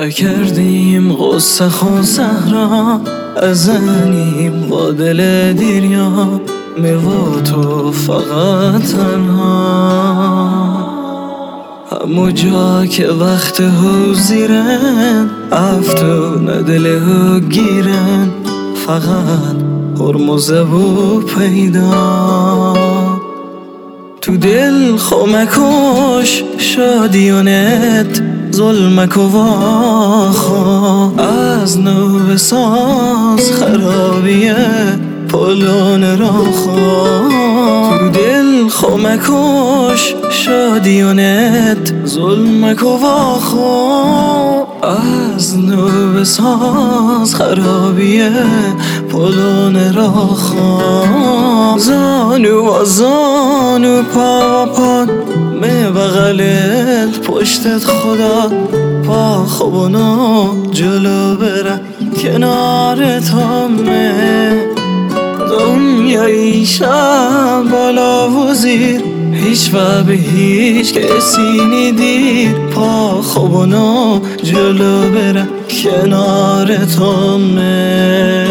نکردیم غصه خو صحرا ازنیم با دل دیریا میوا تو فقط تنها همو جا که وقت حضیرن افتون دل هو گیرن فقط هرمزه و پیدا تو دل خمکش شادیونت ظلمک و واخا از نو بساز خرابیه پلون راخا تو دل خمکش شادیونت ظلمک و واخا از نو بساز خرابیه پلون راخا زانو و زانو پا و پا می بغلت پشتت خدا پا خوبونو جلو بره کنارت همه دنیای شب بالا و زیر هیچ و به هیچ کسی ندیر پا خوبونو جلو بره کنارت همه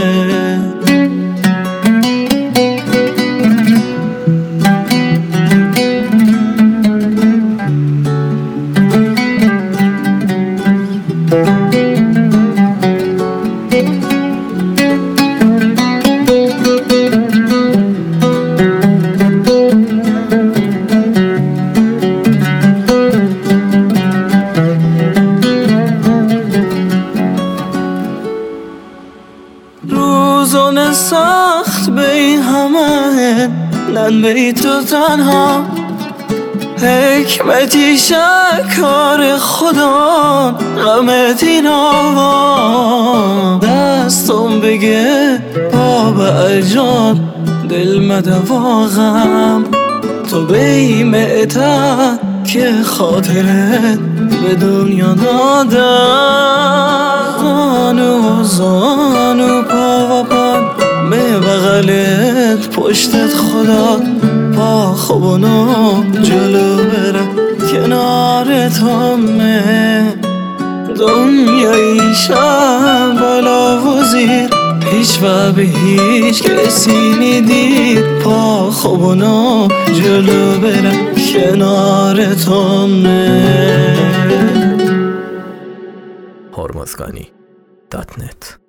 روزون سخت بی همه نن بی تو تنها حکمتی شکار خدا غمتی نوا دستم بگه بابا اجان دل مده واقعم تو بیمتا که خاطرت به دنیا دادم زانو زانو پا و پا می بغلت پشتت خدا پا خوبونو جلو بره کنارت همه دنیای شب بالا و زیر هیچ و به هیچ کسی ندیر پا خوبونو جلو بره کنارت همه hormozgani.net